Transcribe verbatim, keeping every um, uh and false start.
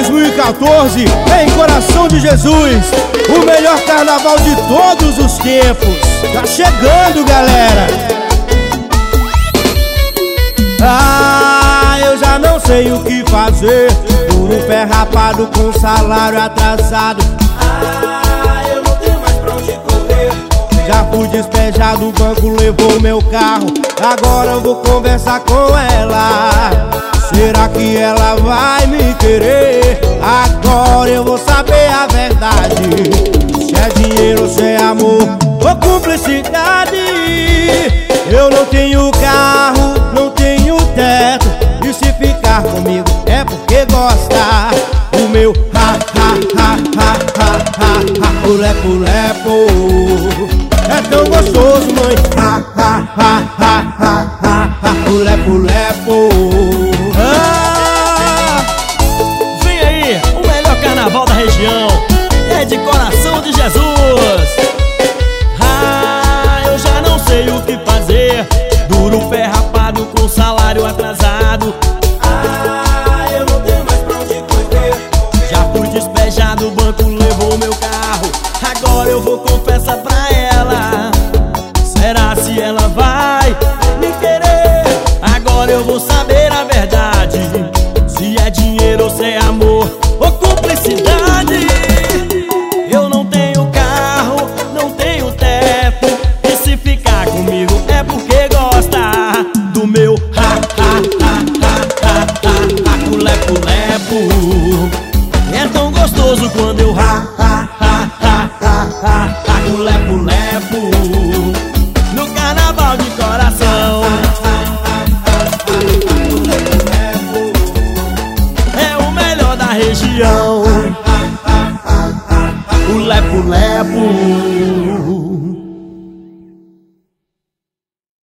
dois mil e quatorze, em Coração de Jesus, o melhor carnaval de todos os tempos. Tá chegando, galera. Ah, eu já não sei o que fazer, por um pé rapado com salário atrasado. Ah, eu não tenho mais pra onde correr. Já fui despejado, o banco levou meu carro. Agora eu vou conversar com ela. Será que ela vai me querer? Agora eu vou saber a verdade. Se é dinheiro, se é amor ou cumplicidade. Eu não tenho carro, não tenho teto, e se ficar comigo é porque gosta. O meu ha ha ha ha ha ha ha, o lepo lepo é tão gostoso, mãe. Ha ha ha ha ha ha ha, o lepo lepo. Ah, vem aí, o melhor carnaval da região é de Coração de Jesus. Ah, eu já não sei o que fazer, duro pé rapado com salário atrasado. Ah, eu não tenho mais pra onde correr. Já fui despejado, o banco levou meu carro. Agora eu vou confessar pra ela. Será se ela vai me querer? Agora eu vou saber a verdade. Se é dinheiro ou se é amor ou cumplicidade. Eu não tenho carro, não tenho teto, e se ficar comigo é porque gosta do meu ha ha ha ha ha ha ha, o lepo lepo é tão gostoso quando eu ha ha ha ha ha ha ha, o lepo lepo no carnaval de Coração. É o melhor da região, o lepo lepo.